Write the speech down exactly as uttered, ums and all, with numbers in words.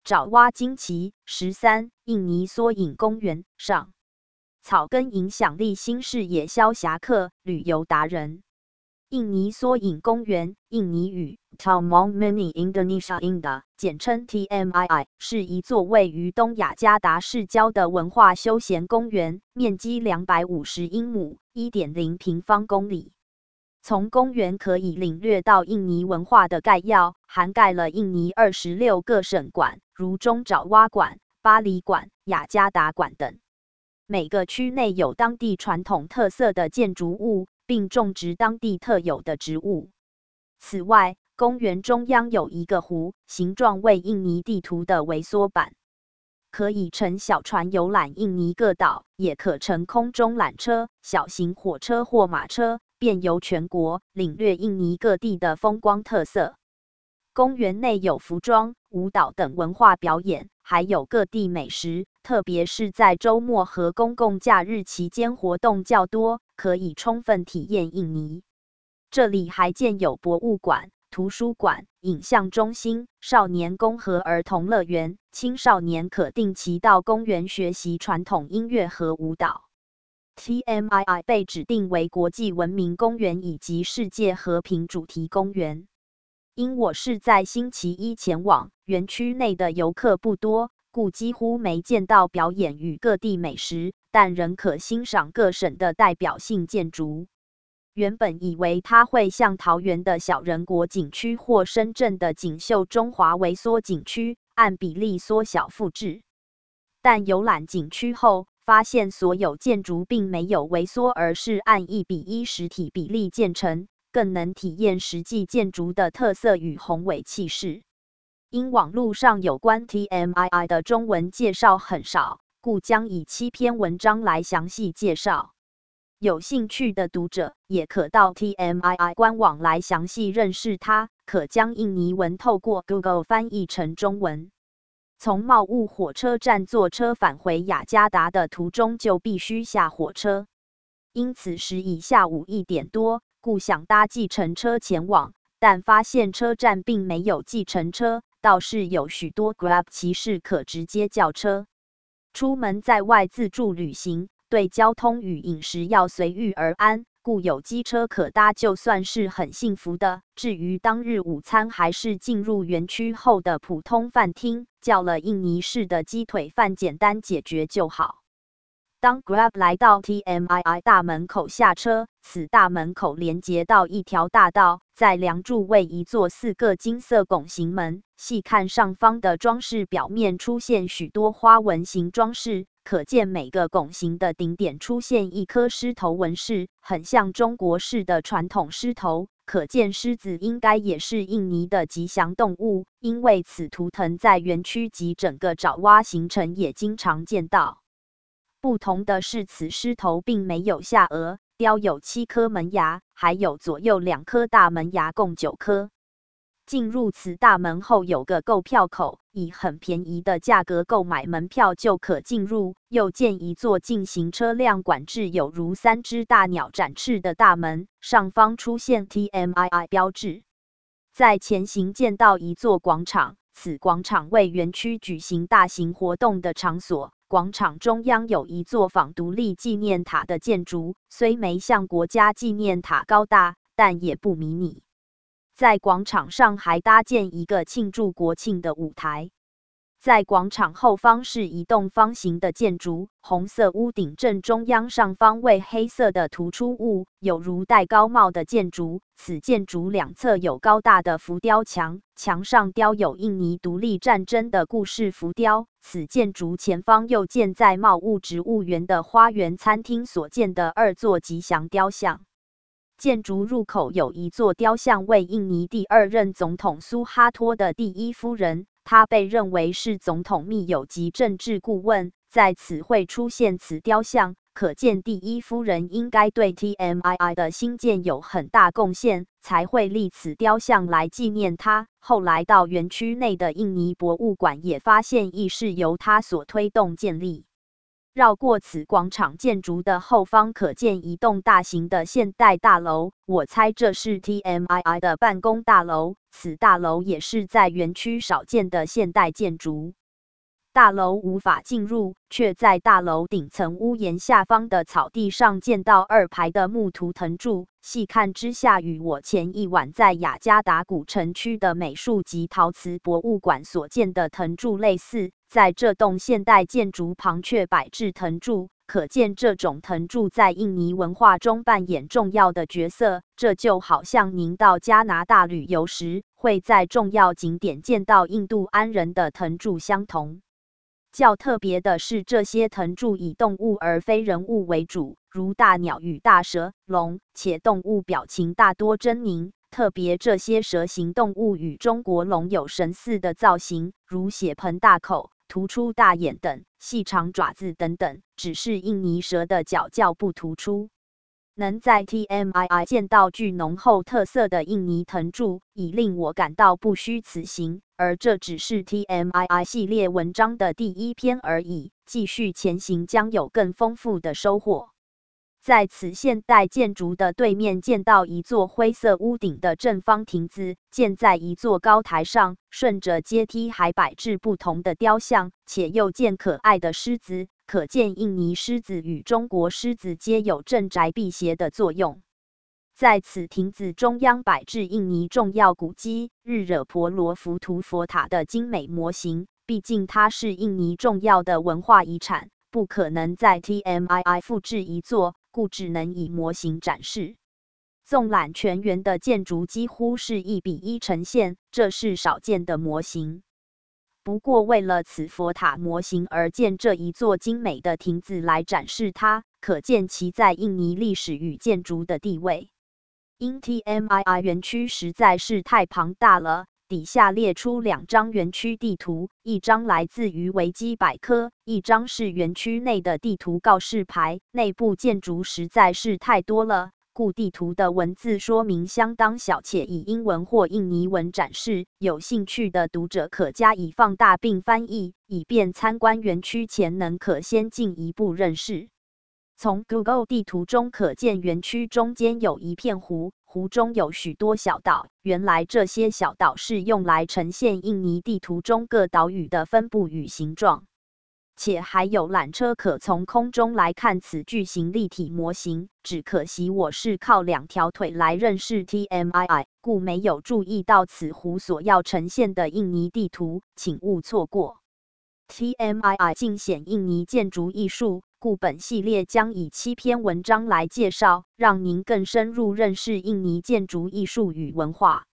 爪哇惊奇。十三、印尼缩影公园上。草根影响力新视野消侠客、旅游达人。印尼缩影公园，印尼语 Taman Mini Indonesia Indah， 简称 T M I I， 是一座位于东雅加达市郊的文化休闲公园，面积两百五十英亩 （一点零平方公里）。从公园可以领略到印尼文化的概要，涵盖了印尼二十六个省馆，如中爪哇馆、巴厘馆、雅加达馆等。每个区内有当地传统特色的建筑物，并种植当地特有的植物。此外，公园中央有一个湖，形状为印尼地图的微缩版，可以乘小船游览印尼各岛，也可乘空中缆车、小型火车或马车，遍游全国，领略印尼各地的风光特色。公园内有服装、舞蹈等文化表演，还有各地美食，特别是在周末和公共假日期间活动较多，可以充分体验印尼。这里还建有博物馆、图书馆、影像中心、少年宫和儿童乐园，青少年可定期到公园学习传统音乐和舞蹈。T M I I 被指定为国际文明公园以及世界和平主题公园。因我是在星期一前往，园区内的游客不多，故几乎没见到表演与各地美食，但仍可欣赏各省的代表性建筑。原本以为它会像桃园的小人国景区或深圳的锦绣中华微缩景区，按比例缩小复制。但游览景区后，发现所有建筑并没有微缩，而是按一比一实体比例建成，更能体验实际建筑的特色与宏伟气势。因网络上有关 T M I I 的中文介绍很少，故将以七篇文章来详细介绍。有兴趣的读者也可到 T M I I 官网来详细认识它，可将印尼文透过 Google 翻译成中文。从茂雾火车站坐车返回雅加达的途中就必须下火车，因此时已下午一点多，故想搭计程车前往，但发现车站并没有计程车，倒是有许多 Grab 骑士可直接叫车。出门在外自助旅行，对交通与饮食要随遇而安，故有机车可搭就算是很幸福的。至于当日午餐，还是进入园区后的普通饭厅，叫了印尼式的鸡腿饭，简单解决就好。当 Grab 来到 T M I I 大门口下车，此大门口连接到一条大道，在梁柱为一座四个金色拱形门，细看上方的装饰表面出现许多花纹形装饰，可见每个拱形的顶点出现一颗狮头纹饰，很像中国式的传统狮头。可见狮子应该也是印尼的吉祥动物，因为此图腾在园区及整个爪哇行程也经常见到。不同的是，此狮头并没有下颚，雕有七颗门牙，还有左右两颗大门牙，共九颗。进入此大门后有个购票口，以很便宜的价格购买门票就可进入。又见一座进行车辆管制有如三只大鸟展翅的大门，上方出现 T M I I 标志。在前行见到一座广场，此广场为园区举行大型活动的场所。广场中央有一座仿独立纪念塔的建筑，虽没像国家纪念塔高大，但也不迷你。在广场上还搭建一个庆祝国庆的舞台。在广场后方是一栋方形的建筑，红色屋顶正中央上方为黑色的突出物，有如戴高帽的建筑。此建筑两侧有高大的浮雕墙，墙上雕有印尼独立战争的故事浮雕。此建筑前方又建在茂雾植物园的花园餐厅所建的二座吉祥雕像。建筑入口有一座雕像，为印尼第二任总统苏哈托的第一夫人，她被认为是总统密友及政治顾问。在此会出现此雕像，可见第一夫人应该对 T M I I 的兴建有很大贡献，才会立此雕像来纪念她。后来到园区内的印尼博物馆也发现亦是由她所推动建立。绕过此广场建筑的后方，可见一栋大型的现代大楼，我猜这是 T M I I 的办公大楼。此大楼也是在园区少见的现代建筑。 大楼无法进入，却在大楼顶层屋檐下方的草地上见到二排的木图腾柱。细看之下，与我前一晚在雅加达古城区的美术及陶瓷博物馆所见的腾柱类似。在这栋现代建筑旁却摆置腾柱，可见这种腾柱在印尼文化中扮演重要的角色。这就好像您到加拿大旅游时，会在重要景点见到印度安人的腾柱相同。较特别的是，这些腾柱以动物而非人物为主，如大鸟与大蛇、龙，且动物表情大多狰狞。特别这些蛇形动物与中国龙有神似的造型，如血盆大口、突出大眼等，细长爪子等等，只是印尼蛇的角较不突出。能在 T M I I 见到具浓厚特色的印尼腾柱，已令我感到不虚此行。而这只是 T M I I 系列文章的第一篇而已，继续前行将有更丰富的收获。在此现代建筑的对面见到一座灰色屋顶的正方亭子，建在一座高台上，顺着阶梯还摆置不同的雕像，且又见可爱的狮子，可见印尼狮子与中国狮子皆有镇宅辟邪的作用。在此亭子中央摆置印尼重要古迹日惹婆罗浮屠佛塔的精美模型，毕竟它是印尼重要的文化遗产，不可能在 T M I I 复制一座，故只能以模型展示。纵览全园的建筑几乎是一比一呈现，这是少见的模型。不过为了此佛塔模型而建这一座精美的亭子来展示它，可见其在印尼历史与建筑的地位。因 T M I I 园区实在是太庞大了，底下列出两张园区地图，一张来自于维基百科，一张是园区内的地图告示牌。内部建筑实在是太多了，故地图的文字说明相当小，且以英文或印尼文展示。有兴趣的读者可加以放大并翻译，以便参观园区前能可先进一步认识。从 Google 地图中可见，园区中间有一片湖，湖中有许多小岛。原来这些小岛是用来呈现印尼地图中各岛屿的分布与形状。且还有缆车可从空中来看此巨型立体模型。只可惜我是靠两条腿来认识 T M I I， 故没有注意到此湖所要呈现的印尼地图，请勿错过。T M I I 尽显印尼建筑艺术，故本系列将以七篇文章来介绍，让您更深入认识印尼建筑艺术与文化。